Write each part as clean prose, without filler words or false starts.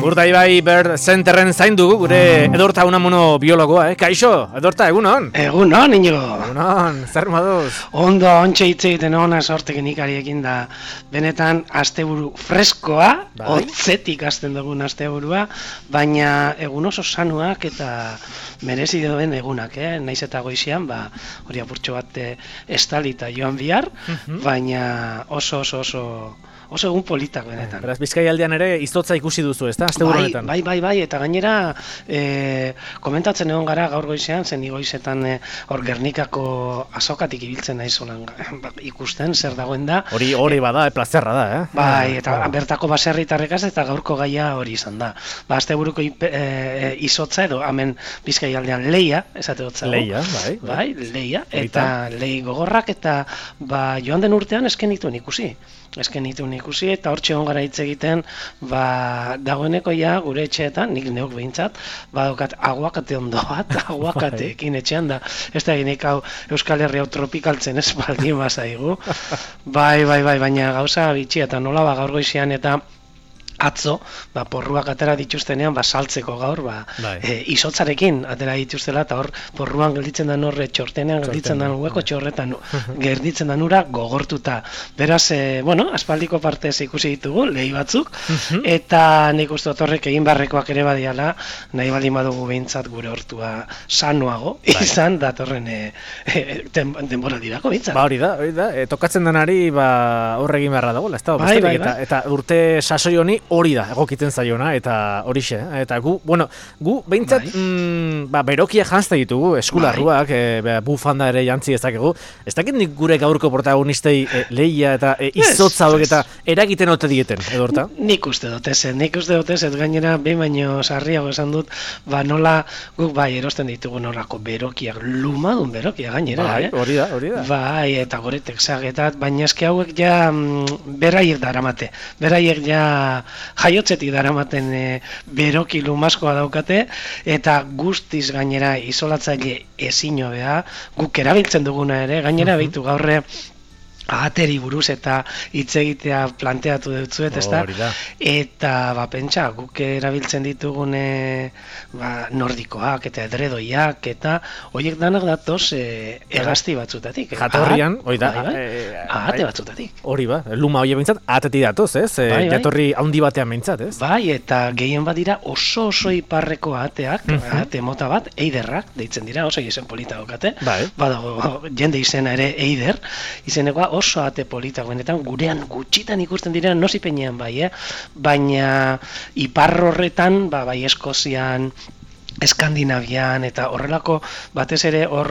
Urdaibai Bird Centerren zain dugu gure Edorta Unamuno biologoa, Kaixo, Edorta, egunon? Egunon, Inigo. Egunon, zer moduz? Ondo, ontsa hitz egiten ona sortekin ikariekin da. Benetan, asteburu freskoa, hotzetik hasten dugun asteburua, baina egun oso sanuak eta merezi duen egunak, naiz eta goizian, hori apurtxo bat estalita joan bihar, baina oso egun politak benetan. Beraz, Bizkaialdean ere izotza ikusi duzu, ezta? Asteburu honetan. Bai, eta gainera komentatzen egon gara gaur goizean, zen igoizetan hor Gernikako azokatik ibiltzen naiz holan ikusten zer dagoen da. Hori bada, plazerra da, Bai, eta bertako baserritarrekaz eta gaurko gaia hori izan da. Asteburuko izotza edo hemen Bizkaialdean leia, esate dutza. Leia, bai, leia, eta lei gogorrak eta joan den urtean esken dituen ikusi eta hortxe egon gara hitz egiten, dagoeneko ja gure etxeetan, nik neuk behintzat, badokat aguakate ondo bat, aguakateekin etxean da, ez da ginek hau Euskal Herri hau tropikaltzen ez baldin bazaigu, bai, baina gauza bitxia eta nola gaur goizean eta atzo, porruak atera dituztenean, saltzeko gaur, izotzarekin atera dituztela, eta hor, porruan gelditzen den horre txortenean, gelditzen den hueko txorretan, gelditzen den ura gogortuta. Beraz, aspaldiko partez ikusi ditugu, lehi batzuk, eta nik uste horrek egin barrekoak ere badiala, nahi baldin badugu behintzat gure hortua sanuago, izan, datorren denbora dirako behintzat. Hori da, tokatzen denari horregin beharra dago, ez da, eta urte sasoi honi hori da, egokiten zaiona, eta horixe, eta gu behintzat, berokia jantzta ditugu, eskularruak, bufanda ere jantzi ezakegu, ez dakit nik gure gaurko protagonistei lehia eta izotza hauek eta eragiten ote dieten, Edorta? Nik uste dut ez, gainera, behin baino sarriago esan dut, nola guk erosten ditugu norako berokiak, lumadun berokiak gainera, hori da. Bai, eta goretek zagetat, baina eske hauek ja beraiek daramate, beraiek ja jaiotzetik daramaten beroki lumazkoa daukate, eta guztiz gainera isolatzaile ezin hobea, guk erabiltzen duguna ere, gainera behitu gaurre ahateri buruz eta hitz egitea planteatu dutzuet, ezta? Eta pentsa, guk erabiltzen ditugun nordikoak eta edredoiak eta horiek danak datoz hegazti batzutatik. Jatorrian, ahate batzutatik. Hori luma hori bintzat, ahatetik datoz, ez? Jatorri handi batean bintzat, ez? Bai, eta gehien badira oso iparreko ahateak, ahate mota bat, eiderrak, deitzen dira, oso izen polita daukate. Badago, jende izena ere eider, izenekoa oso ate politak benetan, gurean gutxitan ikusten diren nozipenean baina ipar horretan, bai Eskozian, Eskandinavian eta horrelako batez ere hor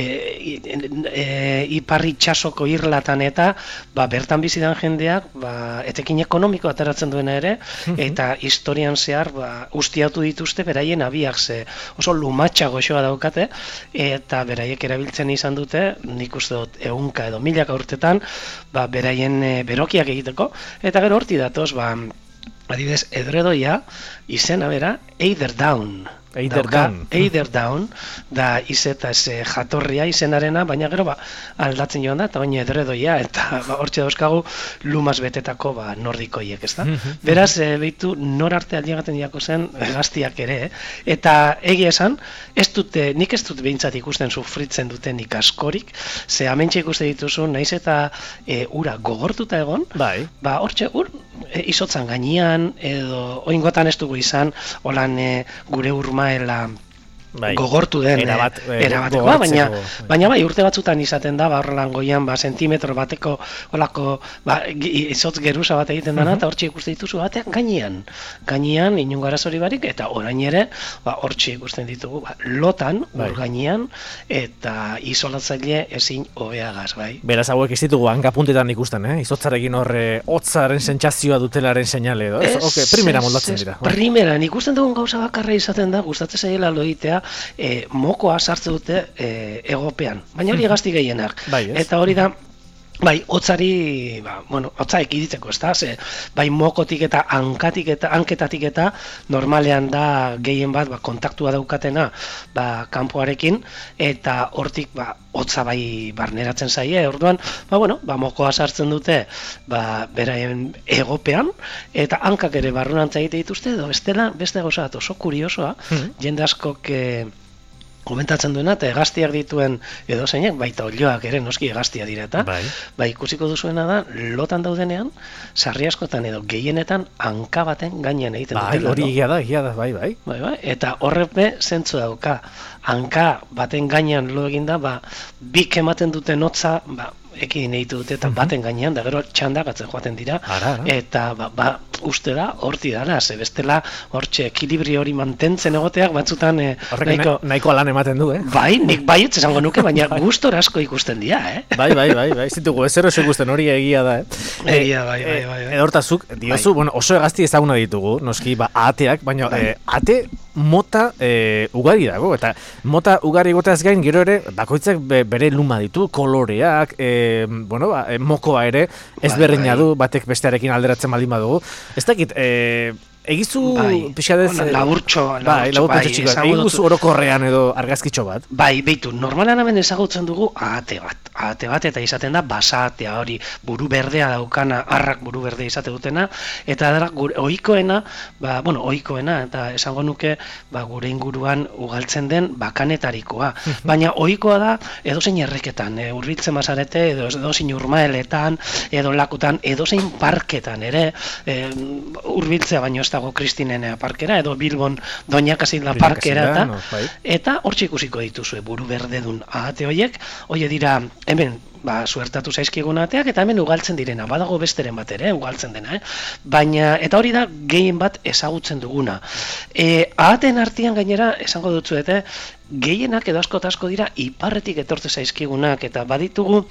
ipar itxasoko irlatan eta bertan bizidan jendeak etekin ekonomiko ateratzen duena ere eta historian zehar ustiatu dituzte beraien abiak oso lumatxa goxoa daukate eta beraiek erabiltzen izan dute nik uste dut 100 edo 1000 urtetan beraien berokiak egiteko eta gero horti datoz adibidez edredoia izena bera Eiderdown Eiderdown da izeta jatorria izenarena, baina gero aldatzen joan da, eta baina edredoia, eta hortxe dauzkagu lumaz betetako nordikoiek, ez da? Beraz, behitu, nor arte aldiagaten diako zen gaztiak ere, eta egia esan, nik ez dut behintzat ikusten sufritzen duten ikaskorik, ze amentxe ikusten dituzu, naiz eta ura gogortuta egon, hortxe izotzan gainean, edo oingotan ez dugu izan, holan gure urmaela gogortu den erabatekoa, baina bai urte batzutan izaten da, horrelan goian sentimetro bateko olako izotz geruza bat egiten dena, eta hortxe ikusten dituzu batean gainean inungo arazori barik, eta orain ere hortxe ikusten ditugu lotan, ur gainean, eta isolatzaile ezin hobeagaz, bai. Beraz hauek ez ditugu hankapuntetan ikusten, izotzarekin horre hotzaren sentsazioa dutelaren seinale edo, primera moldatzen dira. Primeran, ikusten dugun gauza bakarra izaten da, gustatzen zaiela loitea, mokoa sartze dute egopean, baina hori gazti gehienak. Eta hori da, Bai, hotzari, hotza ekiditzeko, ez da? Bai, mokotik eta hanketatik eta normalean da gehien bat kontaktua daukatena kanpoarekin, eta hortik hotza bai barneratzen zaie, orduan, mokoa sartzen dute beraien egopean, eta hankak ere barrunantza egite dituzte, edo bestela, beste gauza bat oso kuriosoa, jende askok komentatzen duena, eta hegaztiak dituen edo zeinek, baita olioak ere noski hegaztia dira eta, ikusiko duzuena da, lotan daudenean, sarri askotan edo gehienetan hanka baten gainean egiten dutela. Hori egia da, bai. Eta horrepe zentzu dauka, hanka baten gainean lo eginda, bik ematen duten hotza, ekin egitu dute eta baten gainean, da gero txandagatzen joaten dira, eta uste da, horti dara, bestela hortxe ekilibri hori mantentzen egoteak batzutan nahiko lan ematen du, Bai, nik baietz esango nuke, baina gustor asko ikusten dira, Bai, zitugu, ez oso ikusten hori egia da, Egia, bai. Edo hortazuk, diozu, oso egazti ezaguna ditugu, noski, ateak, baina ate mota ugari dago, eta mota ugari goteaz gain, gero ere, bakoitzak bere luma ditu, koloreak, mokoa ere, ezberdina du, batek bestearekin alderatzen baldin badugu. Ez dakit, egizu pixadez... Laburtxo txiko, egizu orokorrean edo argazkitxo bat? Bai, beitu, normalan hemen ezagutzen dugu ahate bat, eta izaten da basatea hori, buru berdea daukana, arrak buru berdea izate dutena, eta da, ohikoena, eta esango nuke, gure inguruan ugaltzen den bakanetarikoa. Baina ohikoa da, edozein erreketan, hurbiltzen bazarete, edozein urmaeletan, edo lakutan, edozein parketan ere, hurbiltzea baino ez dago Kristinen parkera, edo Bilbon Doña Casilda parkera, eta hortxe ikusiko dituzue buru berdedun ahate horiek, hori dira, hemen, suertatu zaizkigun ateak, eta hemen ugaltzen direna, badago besteren bat ere, ugaltzen dena, baina, eta hori da, gehien bat ezagutzen duguna. Ahateen artean gainera, esango dutzuete, gehienak edo asko dira, iparretik etortze zaizkigunak, eta baditugu,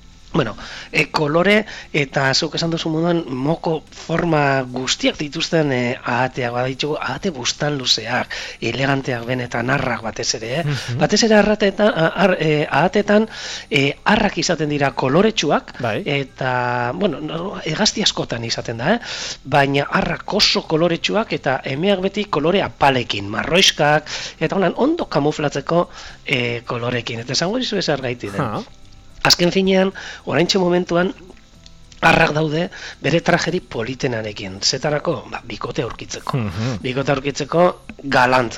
kolore eta zuk esan duzu moduan moko forma guztiak dituzten ahateak, baditugu ahate bustan luzeak, eleganteak benetan arrak batez ere, batez ere ahatetan arrak izaten dira koloretsuak, eta, hegazti askotan izaten da, baina arrak oso koloretsuak eta emeak beti kolore apalekin, marroiskak, eta ondo kamuflatzeko kolorekin, eta esango dizu ez argaiti den. Azken finean, oraintxe momentuan, arrak daude bere trajeri politenarekin. Zetarako, bikote aurkitzeko. Bikote aurkitzeko galant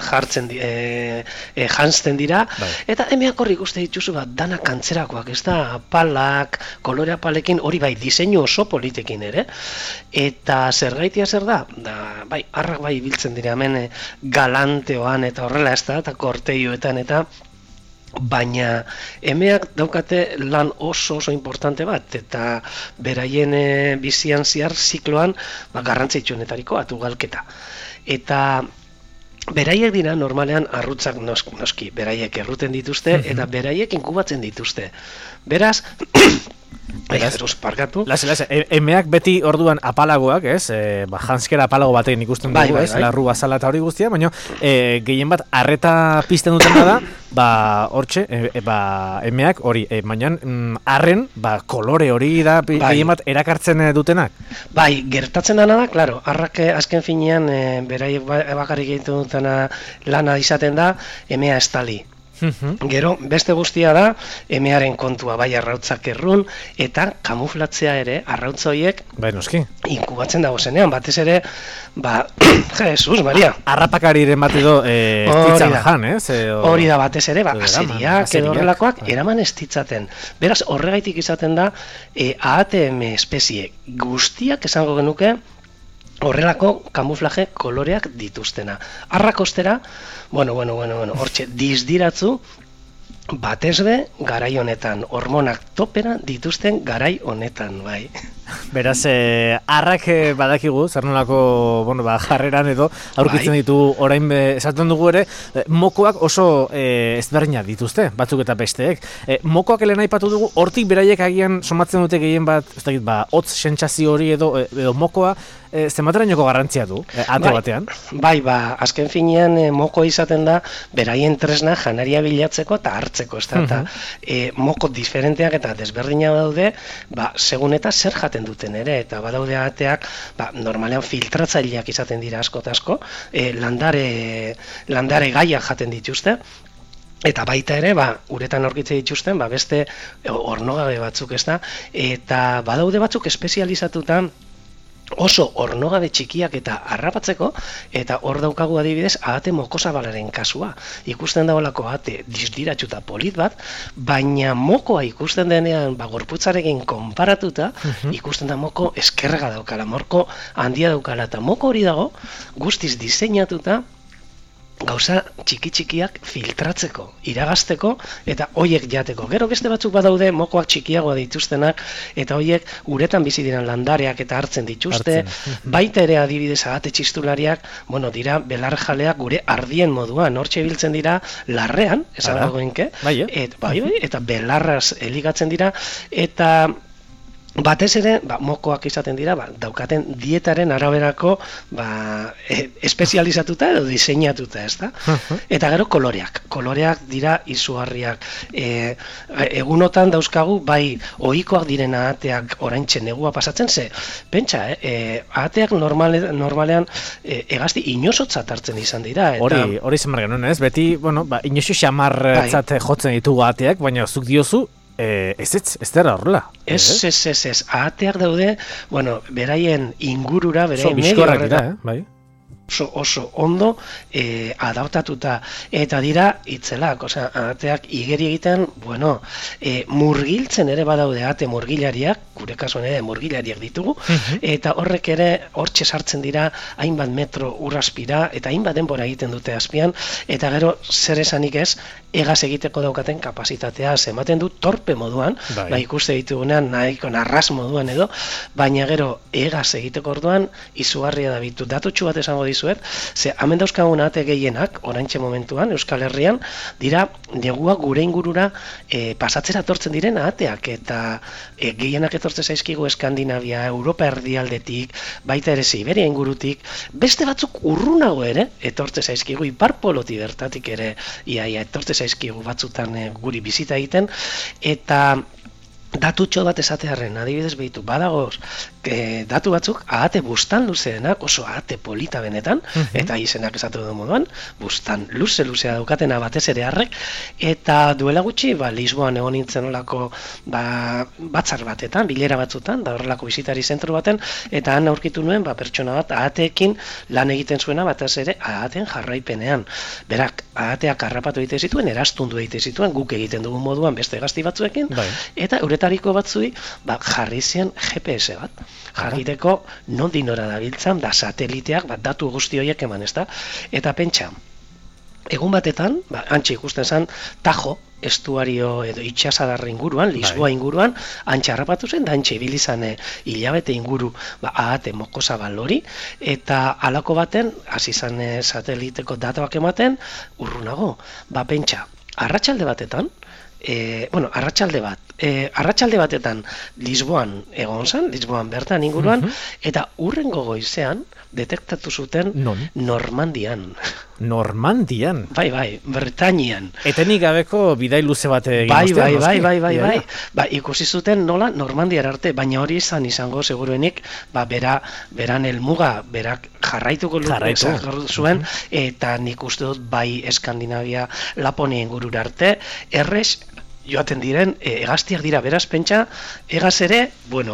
jantzten dira. Eta emeak horrik uste dituzu dana kantzerakoak, ez da, apalak, kolore apalekin, hori bai, diseinu oso politekin ere. Eta zergaitia zer da? Arrak bai biltzen dira hemen galanteoan eta horrela ez da, eta korteioetan eta baina emeak daukate lan oso importante bat, eta beraien bizian zehar zikloan garrantzitsuenetariko ugalketa. Eta beraiek dira normalean arrutzak noski, beraiek erruten dituzte, eta beraiek inkubatzen dituzte. Beraz, parkatu. Emeak beti orduan apalagoak, ez? Janskera apalago batekin ikusten dugu, ez? Larru bazala eta hori guztia, baina gehien bat arreta pizten duten da, hortxe, emeak hori, baina arren, kolore hori da gehien bat erakartzen dutenak? Bai, gertatzen dena da, klaro, arrak azken finean beraiek bakarrik egiten dutena lana izaten da, emea estali. Gero, beste guztia da, emearen kontua bai arrautzak errun, eta kamuflatzea ere, arrautza horiek inkubatzen dago zenean, batez ere, Jesus, Maria. Arrapakariren bat edo estitzan jan, ez? Hori da batez ere, azeriak edo horrelakoak, eraman estitzaten. Beraz, horregaitik izaten da, ATM espezie guztiak esango genuke, horrelako kamuflaje koloreak dituztena. Arrak ostera, hortxe, dizdiratzu, batezbe garai honetan, hormonak topera dituzten garai honetan, bai. Beraz, arrak badakigu, zer nolako jarreran edo aurkitzen ditu orain esaten dugu ere, mokoak oso ezberdinak dituzte, batzuk eta besteek. Mokoak helen aipatu dugu, hortik beraiek agian somatzen dute gehien bat, hotz sentsazio hori edo mokoa, zenbaterainoko garrantzia du, ate batean? Bai, azken finean moko izaten da, beraien tresna janaria bilatzeko eta hartzeko, ez da, eta moko diferenteak eta desberdina daude, segun eta zer jaten duten ere, eta badaude ateak, normalean filtratzaileak izaten dira asko eta asko, landare gaiak jaten dituzte, eta baita ere, uretan aurkitze dituzten, beste ornogabe batzuk, ez da, eta badaude batzuk espezializatuta oso ornogabe txikiak eta harrapatzeko, eta hor daukagu adibidez ahate mokozabalaren kasua. Ikusten dagoelako ahate disdiratxuta polit bat, baina mokoa ikusten denean gorputzarekin konparatuta, ikusten da moko eskerga daukala, moko handia daukala, eta moko hori dago guztiz diseinatuta gauza txiki-txikiak filtratzeko, iragazteko eta hoiek jateko. Gero beste batzuk badaude mokoak txikiagoa dituztenak eta hoiek uretan bizi diren landareak eta hartzen dituzte. Baita ere adibidez ahate txistulariak, dira belarjaleak gure ardien moduan, hortxe biltzen dira larrean, esan dagoenke, eta belarraz eligatzen dira, eta batez ere, mokoak izaten dira, daukaten dietaren araberako espezializatuta edo diseinatuta, ez da? Eta gero koloreak dira izugarriak. Egunotan dauzkagu, ohikoak diren ahateak oraintxe negua pasatzen, pentsa, ahateak normalean hegazti inozotzat hartzen izan dira. Hori zen margen, ez? Beti, inozo xamartzat jotzen ditugu ahateak, baina zuk diozu, ez dara horrela. Ez. Ahateak daude, beraien ingurura, beraien medio horrela. Oso ondo adaptatuta eta dira itzelak, ahateak igeri egiten, murgiltzen ere badaude ahate murgilariak, gure kasuan ere murgilariak ditugu, eta horrek ere hortxe sartzen dira hainbat metro urraspira eta hainbat denbora egiten dute azpian, eta gero zer esanik ez, egaz egiteko daukaten kapasitatea, ematen du torpe moduan, ikuste ditugunean nahiko narras moduan edo, baina gero egaz egiteko orduan izugarria da bitu. Datutxu bat esango dizuet, ze hemen dauzkagun ahate gehienak, oraintxe momentuan, Euskal Herrian, dira neguak gure ingurura pasatzera etortzen diren ahateak, eta gehienak etortzen zaizkigu Eskandinavia, Europa erdialdetik, baita ere Siberia ingurutik, beste batzuk urrunago ere, etortzen zaizkigu, ipar poloti bertatik ere, iaia, etortzen zaizkigu batzutan guri bizita egiten, eta datutxo bat esatearren, adibidez behitu, badagoz, datu batzuk ahate bustan luzeenak, oso ahate polita benetan, eta izenak esatu du moduan, bustan luzea daukatena batez ere harrek, eta duela gutxi, Lisboan egon nintzen olako batzar batetan, bilera batzutan, da horrelako bizitari zentru baten, eta han aurkitu nuen, pertsona bat ahateekin lan egiten zuena batez ere ahateen jarraipenean. Berak, ahateak harrapatu egite zituen, erastundu egite zituen, guk egiten dugun moduan beste gazti batzuekin, eta uretariko batzui jarri zien GPS bat. Jakiteko nondik nora dabiltzan, da sateliteak, datu guzti horiek eman, ez da? Eta pentsa, egun batetan, antxe ikusten zen, Tajo, estuario edo itxasadarra inguruan, Lisboa inguruan, antxe harrapatu zen, da antxe ibilizan hilabete inguru ahate mokozabal hori, eta halako baten, hasi zen sateliteko datuak ematen, urrunago, pentsa, arratsalde batetan, arratsalde batetan Lisboan egon zen, Lisboan bertan inguruan, eta hurrengo goizean detektatu zuten Normandian. Normandian? Bai, Bretainian. Etenik gabeko bidai luze bat egin bai. Ikusi zuten nola Normandiar arte, baina hori izango seguruenik, beran helmuga, berak jarraituko zuen, eta nik uste dut bai Eskandinavia, Laponia ingurura arte, errez joaten diren, hegaztiak dira, beraz, pentsa, hegaz ere,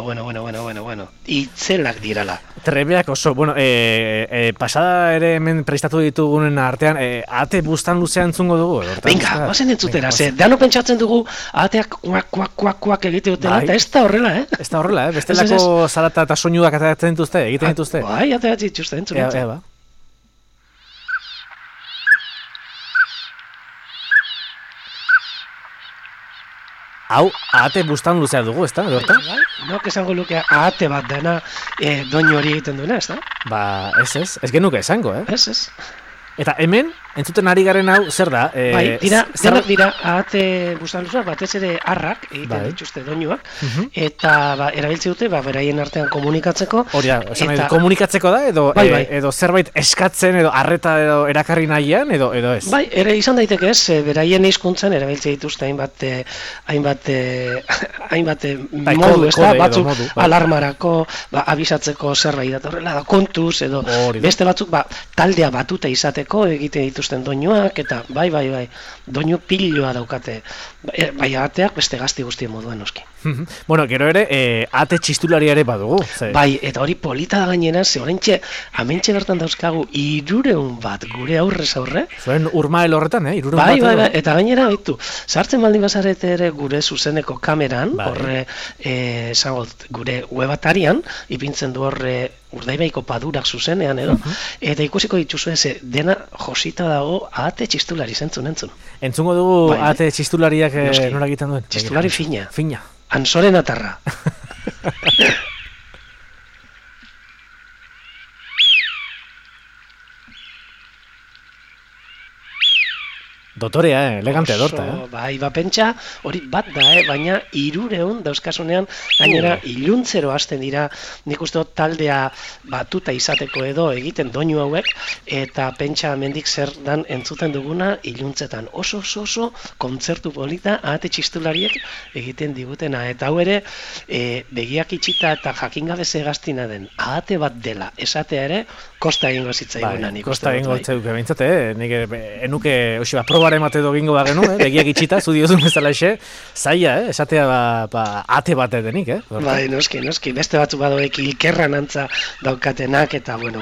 itzelak dirala. Trebeak oso, pasada ere hemen prestatu ditugunen artean, ahate bustan luzea entzungo dugu? Venga, bazen entzutera, dano pentsatzen dugu, ahateak kuak egite dutela, eta ez da horrela, Ez da horrela, bestelako zarata eta soinuak egiten dituzte? Bai, ateatzen dituzte, entzun. Hau, ahate bustan luzea dugu, ez da, Edorta? Nok esango luke ahate bat dena doinu hori egiten duena, ez da? Ez genuke esango, Ez. Eta hemen, Entzuten ari garen hau, zer da? Bai, denak dira, ahate bustanduzuak, batez ere harrak, egiten dituzte doinuak, eta erabiltze dute, beraien artean komunikatzeko. Hori da, komunikatzeko da, edo zerbait eskatzen, edo arreta edo erakarri nahian, edo ez? Bai, ere izan daiteke ez, beraien hizkuntzan erabiltze dituzte hainbat modu, ez da, batzuk alarmarako, abisatzeko zerbait datorrela, kontuz, edo beste batzuk, taldea batuta izateko egite dituzten doinuak, eta bai, doinu piloa daukate, bai ateak beste gazti guztien moduan noski. Bueno, gero ere, ate txistulari ere badugu. Bai, eta hori polita da gainera, ze horrentxe, amentxe bertan dauzkagu 300 bat gure aurrez aurre. Zuen urmael horretan, 300 bat. Bai, eta gainera, baitu, sartzen baldin bazarete ere gure zuzeneko kameran, horre, gure webatarian, ipintzen du horre Urdaibaiko padurak zuzenean edo, eta ikusiko dituzu ez, dena josita dago ahate txistulari entzun. Entzungo dugu ahate txistulariak nola egiten duen? Txistulari fina. Fina. Ansoren atarra. Dotorea, elegante dorta, Bai, pentsa, hori bat da, baina 300 dauzkasunean, gainera iluntzero hasten dira, nik uste taldea batuta izateko edo egiten doinu hauek, eta pentsa mendik zer dan entzuten duguna iluntzetan. Oso kontzertu polita ahate txistulariek egiten digutena, eta hau ere, begiak itxita eta jakingabe zegaztina den ahate bat dela, esatea ere, kosta egingo zitzaiguna. Kosta egingo zitzaiguke, behintzate, nik enuke, hoxe bat, probaren mate dogingo bagenu, begiak itxita, zu diozun bezala zaila, esatea ate bate denik, Bai, noski, beste batzu badoek ilkerran antza daukatenak, eta bueno.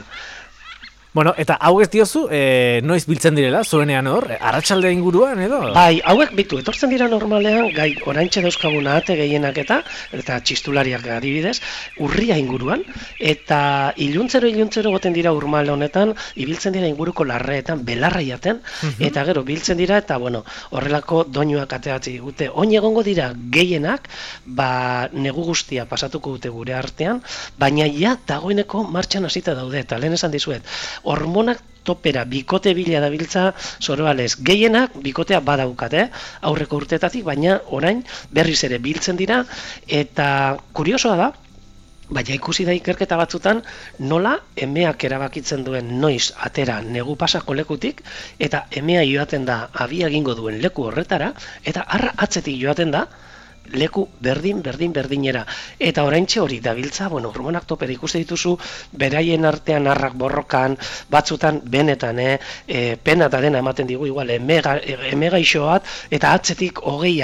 Bueno, eta hau ez diozu, noiz biltzen direla, zuenean hor, arratsalde inguruan edo? Bai, hauek bitu, etortzen dira normalean, gai oraintxe dauzkaguna ate gehienak eta txistulariak adibidez, urria inguruan, eta iluntzero goten dira urmale honetan, ibiltzen dira inguruko larreetan, belarra jaten, eta gero biltzen dira, eta bueno, horrelako doinuak ateatzi digute. Oin egongo dira gehienak, negu guztia pasatuko dute gure artean, baina ja dagoeneko martxan hasita daude, eta lehen esan dizuet, hormonak topera bikote bila dabiltza zoroalez. Gehienak bikotea badaukate, aurreko urtetatik, baina orain berriz ere biltzen dira, eta kuriosoa da, baina ikusi da ikerketa batzutan, nola emeak erabakitzen duen noiz atera negu pasako lekutik, eta emea joaten da abia egingo duen leku horretara, eta arra atzetik joaten da, leku berdinera. Eta oraintxe hori dabiltza, hormonak topera ikuste dituzu, beraien artean harrak borrokan, batzutan benetan, pena eta dena ematen digu, igual, emegaixo bat, eta atzetik hogei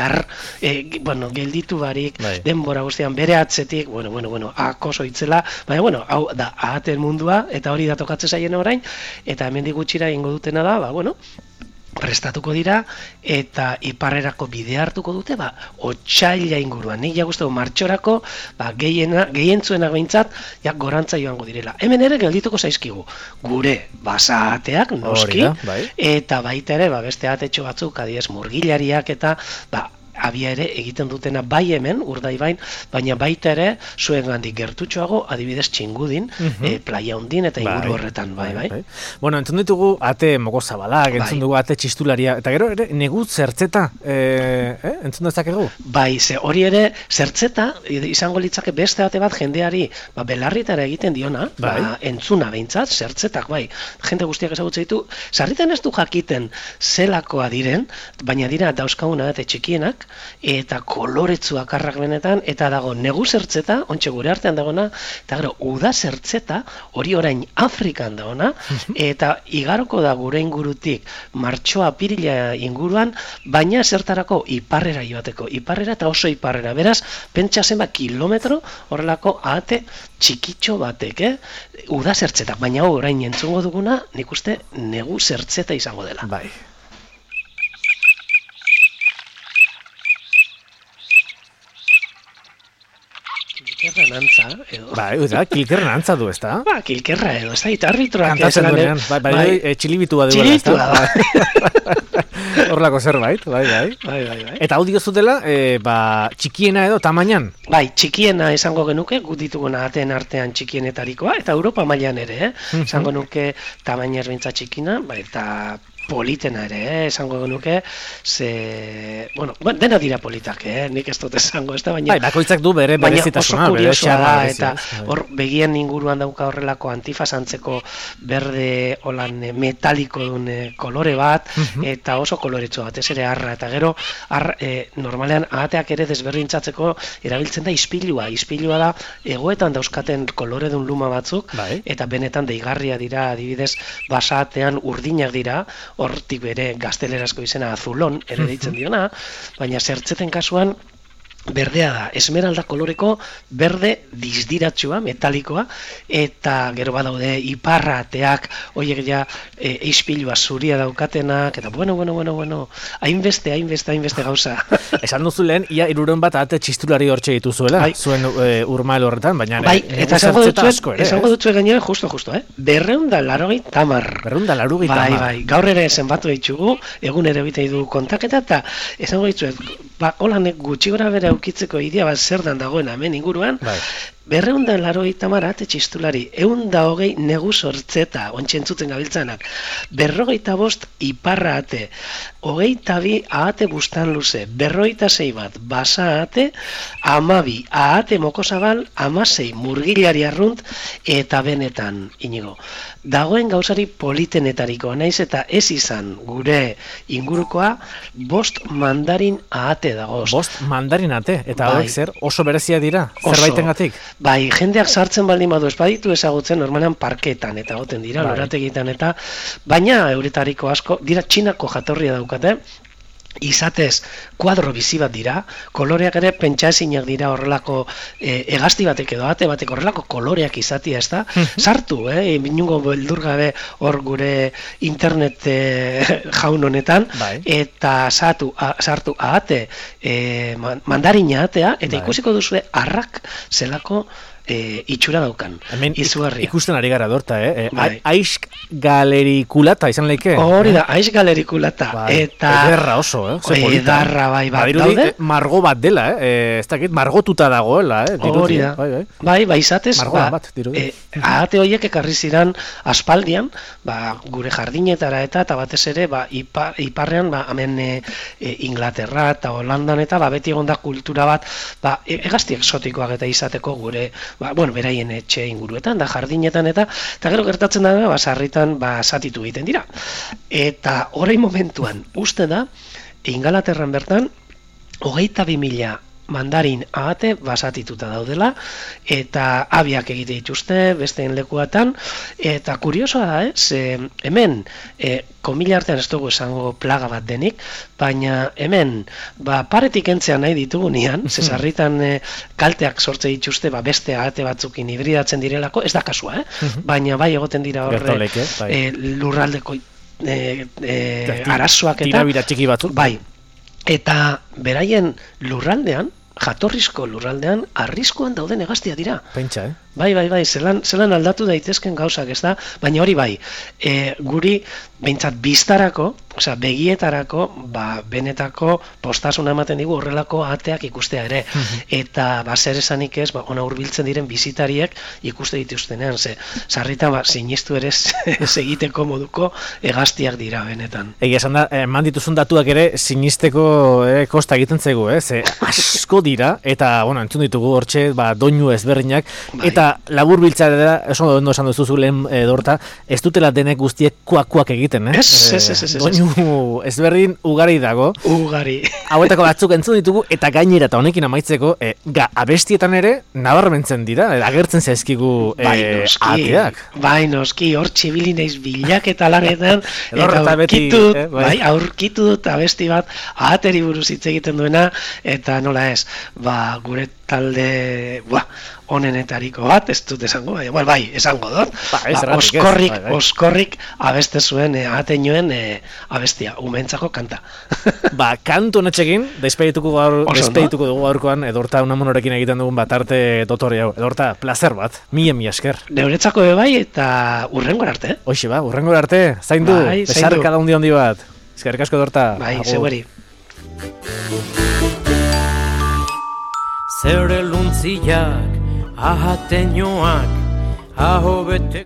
gelditu barik, denbora guztian, bere atzetik, akoso itzela, baina, hau da, ahaten mundua, eta hori da tokatzen zaien orain, eta hemen digutxira ingo dutena da, prestatuko dira eta iparrerako bidea hartuko dute, otsaila inguruan. Nik jagustu martxorako, gehientzuenak behintzat, gorantza joango direla. Hemen ere geldituko zaizkigu. Gure basaateak, noski, eta baita ere, beste atetxo batzuk, adiez murgilariak eta, abia ere egiten dutena bai hemen, Urdaibain, baina baita ere zuen gandik gertutxoago, adibidez Txingudin, playa hondin eta inguru horretan, bai. Bueno, entzun ditugu ate mogozabalak, entzun dugu ate txistularia, eta gero ere negu zertzeta, entzun dezakegu? Bai, hori ere zertzeta, izango litzake beste ate bat jendeari, belarritara egiten diona, entzuna behintzat, zertzetak, jende guztiak ezagutzen ditu, sarritan ez du jakiten zelakoa diren, baina dira dauzkaguna ate txikienak, eta koloretsuak arrak benetan, eta dago negu zertzeta, ontxe gure artean dagona, eta gero uda zertzeta, hori orain Afrikan dagona, eta igaroko da gure ingurutik martxoa apirila inguruan, baina zertarako iparrera joateko, iparrera eta oso iparrera, beraz, pentsa zenba kilometro horrelako ahate txikitxo batek, uda zertzetak, baina orain entzungo duguna, nik uste negu zertzeta izango dela. Bai. Tierra kilkerran antza, edo. Kilkerran antza du, ez da? Kilkerra edo, ez da, eta arbitroak. Kantatzen duenean, txilibitua duela, ez da? Horlako zerbait, bai. Eta hau diozutela, txikiena edo tamainan? Bai, txikiena esango genuke, gut dituguna ateen artean txikienetarikoa, eta Europa mailan ere, esango nuke tamaina erbintza txikina, eta politena ere, esango genuke, dena dira politak, nik ez dut esango, ez da, baina... bakoitzak du bere berezitasuna, bere txarra, eta hor begien inguruan dauka horrelako antifasantzeko berde holan metaliko duen kolore bat, eta oso koloretxo bat, ez ere arra, eta gero, normalean ahateak ere desberdintzatzeko erabiltzen da ispilua da, egoetan dauzkaten kolore duen luma batzuk, eta benetan deigarria dira, adibidez, basatean urdinak dira, hortik bere gaztelerazko izena azulon, ere deitzen diona, baina zertzeten kasuan, berdea da, esmeralda koloreko berde dizdiratxua, metalikoa, eta gero badaude iparrateak, oiek ja eispilua zuria daukatenak, eta bueno, hainbeste gauza. Esan duzu lehen, ia 300 bat ate txistulari hortxe dituzuela, zuen urmael horretan, baina eta esango dutzu gainera, justo, 280 tamar. 280 tamar. Bai, gaur ere zenbatu ditugu, egun ere bitei du kontaketa, eta esango ditzu, holan gutxi gora bere aukitzeko idea bat zer dan dagoen hemen inguruan, 280 tamar ate txistulari, 120 negu sortzeta, ontsi entzuten gabiltzanak, 55 iparra ate, 22 ahate bustan luze, 56 bat basa ate, 12 ahate mokosabal, 16 murgilari arrunt, eta benetan, Inigo. Dagoen gauzari politenetariko, naiz eta ez izan gure ingurukoa, 5 mandarin ahate dagoz. 5 mandarin ate, eta hauek zer oso berezia dira, zerbaitengatik? Bai, jendeak sartzen baldin badu espaditu ezagutzen normalean parketan eta goten dira, lorategitan eta, baina euretariko asko, dira txinako jatorria daukate, izatez kuadro bizi bat dira, koloreak ere pentsa ezinak dira horrelako hegazti batek edo ate batek horrelako koloreak izatia, ez da? Sartu, minungo beldur gabe hor gure internet jaun honetan, eta sartu ahate mandarina atea, eta ikusiko duzue arrak zelako itxura daukan, izugarria. Ikusten ari gara dorta, aiz galerikulata izan leike? Hori da, aiz galerikulata. Ederra oso, edarra, bai. Badirudi, margo bat dela, ez dakit, margotuta dagoela, hori da. Bai, izatez, ahate horiek ekarri ziren aspaldian, gure jardinetara eta batez ere, iparrean, hemen Inglaterra eta Holandan eta beti egon da kultura bat, hegazti exotikoak eta izateko gure beraien etxe inguruetan, da jardinetan eta gero gertatzen da, sarritan satitu egiten dira. Eta orain momentuan, uste da, Ingalaterran bertan, 22.000 mandarin ahate basatituta daudela, eta abiak egite dituzte besteen lekuatan, eta kuriosoa da, ze hemen, komila artean ez dugu esango plaga bat denik, baina hemen, paretik entzea nahi ditugunean, zesarritan kalteak sortze dituzte, beste ahate batzukin hibridatzen direlako, ez da kasua, baina bai egoten dira horre lurraldeko arazoak eta... Tirabira txiki batzuk. Bai, eta beraien lurraldean, jatorrizko lurraldean, arriskuan dauden hegaztia dira. Pentsa, Bai, zelan aldatu daitezken gauzak, ez da? Baina hori bai, guri behintzat biztarako, begietarako, benetako postasuna ematen digu horrelako ateak ikustea ere. Eta zer esanik ez, ona hurbiltzen diren bizitariek ikuste dituztenean, sarritan sinistu ere egiteko moduko hegaztiak dira benetan. Egia esan da, eman dituzun datuak ere sinisteko kosta egiten zaigu, asko dira, eta entzun ditugu hortxe, doinu ezberdinak, eta labur biltzara da, ondo esan duzu lehen dorta, ez dutela denek guztiek kuak egiten, doinu ezberdin ugari dago. Ugari. Hauetako batzuk entzun ditugu, eta gainera eta honekin amaitzeko, abestietan ere nabarmentzen dira, agertzen zaizkigu ateak. Bai, noski, hor txibili naiz bilaketa lanetan, eta aurkitu dut abesti bat, ahateri buruz hitz egiten duena, eta nola ez, gure talde, onenetariko bat, ez dut esango, bai, esango dut. Oskorrik abeste zuen ateñoen abestia, umentzako kanta. Kantu honetxekin, despeituko dugu gaurkoan, Edorta Unamunorekin egiten dugun batarte dotori hau. Edorta, placer bat, mila esker. Neuretzako bai, eta urrengor arte. Hoxe urrengor arte, zaindu, besarka da handi bat. Eskerrik asko, Edorta. Bai, zeueri. Zere luntziak, ahateñoak, aho bete...